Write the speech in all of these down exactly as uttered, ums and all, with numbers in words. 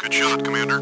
Good shot, Commander.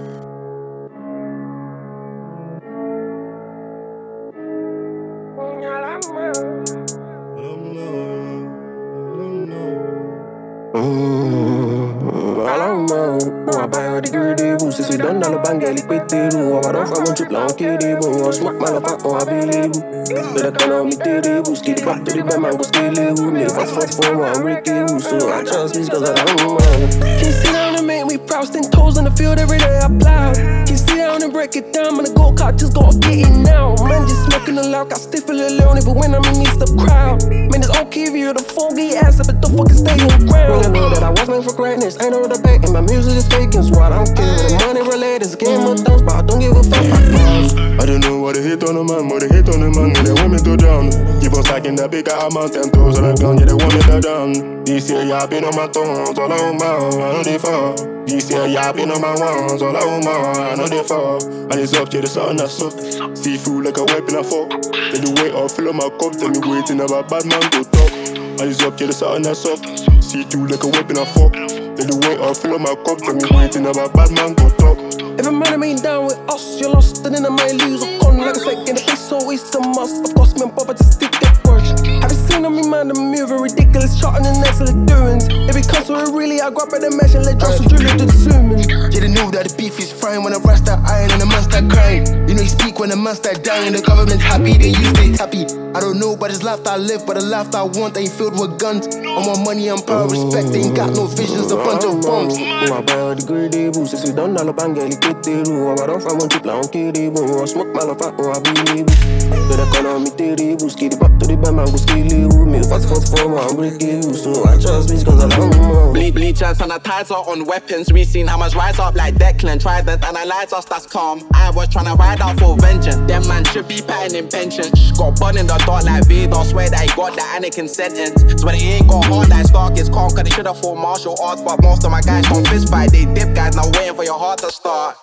Moi pas dégradé, vous c'est donne dans le bangal, il pète les roues. On va dans faire mon trip là, on kid des bons. On smoke mal, on a bilé vous. De la calamité terrible, vous skid back to the band, man, go skid les vous. Mais fast fast for moi, I'm Ricky Woo. So I trust these cause I don't man. Can you sit down and make me proud, stand toes in the field every day I plow. Can you sit down and break it down, man, the go-kart just gotta get it now. Man, just smoking the loud, got stiff a little lonely, but when I'm in this the crowd. Man, it's okay if you're the foggy ass, but the fucking stay on the ground. Man, I know that I was made for greatness, ain't no debate, and my music is faking, so I don't care. The money related, it's a game of thumbs, but I don't give a fuck about clowns. I don't know what they hate on the man, what they hate on the man, when they want me to down. Keep on stacking that big amount, ten toes on the gun, yeah, they want me to down. This year, yeah, been on my toes, all over my, I know they fall. This year, yeah, been on my ones, all over my, I know they fall. And it's up to the sun, that's up. Seafood like a weapon, I fuck. Tell the weight off, fill up my cup, tell me waiting about bad man go talk. And it's up to the sun, that's up. See-through like a weapon, I fuck. Tell the weight off, fill up my cup, tell me waiting about bad man go talk. If a man ain't down with us, you're lost, and then I might lose a con. Like a second, if it's always a must. Of course, man, bother to stick that brush. Have you seen me, man, the moving ridiculous, charting the next of the doings? If it comes to it, really, I grab at the mesh and let drops to drill it to the zooming. Yeah, they know that the beef is frying when I rust that iron and the man start crying. You know, you speak when the man start dying, the government's happy, they use they happy. I don't know, but it's life I live, but the life I want ain't filled with guns. I want money and power, respect, they ain't got no visions, a bunch of bombs. Moi pas dégradé, vous c'est dans le bangal, il pète les roues. On va dans faire mon trip là, on kid des bons. On smoke mal, on a bilé vous. De la calamité terrible, skid back to the band, man, go skid les roues. Mais fast fast for moi, I'm Ricky Woo. So I trust these cause I don't know. Bleach, bleach and sanitizer on weapons. We seen how much rise up like Declan. Trident analyze us, that's calm. I was tryna ride out for vengeance. Them man should be patting in pension. Shh, got bun in the dark like Vader. Swear that he got that Anakin sentence. Swear they ain't got hard like Stark is calm. Cause they should've fought martial arts. But most of my guys don't fist fight. They dip guys now waiting for your heart to start.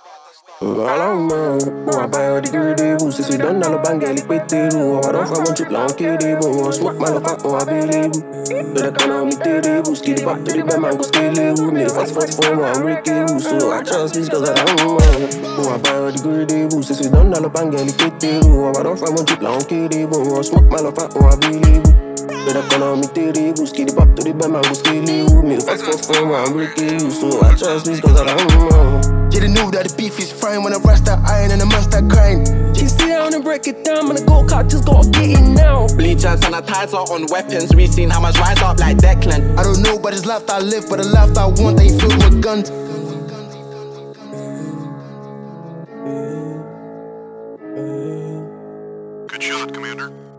Moi pas dégradé, vous c'est dans le bangal, il pète les roues. On va dans faire mon trip là, on kid des bons. On smoke mal, on a bilé vous. De la calamité terrible, skid back to the band, man, go skid les roues. Mais fast fast for moi, I'm Ricky Woo. So I trust these cause I don't know. Moi pas dégradé, vous c'est dans le bangal, il pète les roues. On va dans faire mon trip là, on kid des bons. On smoke mal, on a bilé vous. De la calamité terrible, skid back to the band, man, go skid les roues. Mais fast fast for moi, I'm Ricky Woo. So I trust these cause I don't know. Yeah, they know that the beef is frying when I rust that iron and the man start crying. Can you sit down and break it down, man, the go-kart just gotta get it now. Bleach and sanitizer on weapons. We seen how much rise up like Declan. I don't know, but it's life I live, but the life I want ain't filled with guns. Good shot, Commander.